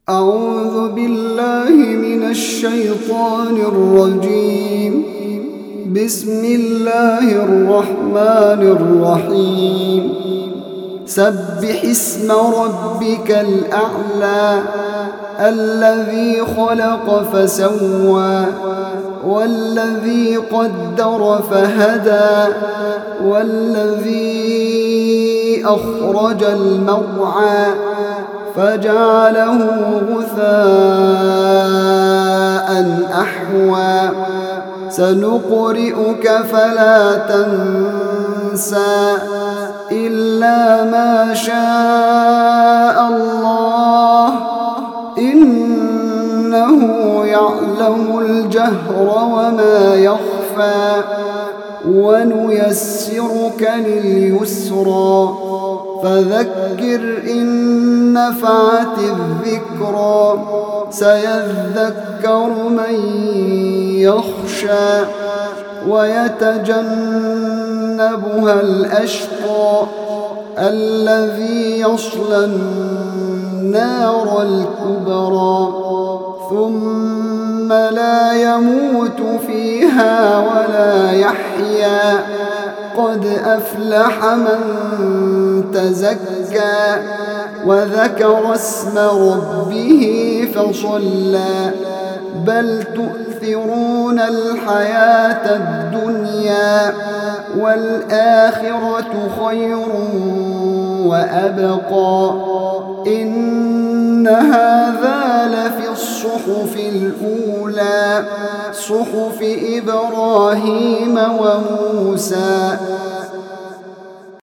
أعوذ بالله من الشيطان الرجيم. بسم الله الرحمن الرحيم. سبح اسم ربك الأعلى الذي خلق فسوى والذي قدر فهدى والذي أخرج المرعى فجعله غثاء أحوى سنقرئك فلا تنسى إلا ما شاء الله إنه يعلم الجهر وما يخفى ونيسرك لليسرى فذكر إن نفعت الذكرى سيذكر من يخشى ويتجنبها الأشقى الذي يصلى النار الكبرى ثم لا يموت فيها ولا يحيا قد أفلح من تزكى وذكر اسم ربه فصلى بل تؤثرون الحياة الدنيا والآخرة خير وأبقى إن هذا لفي الصحف الأولى صحف إبراهيم وموسى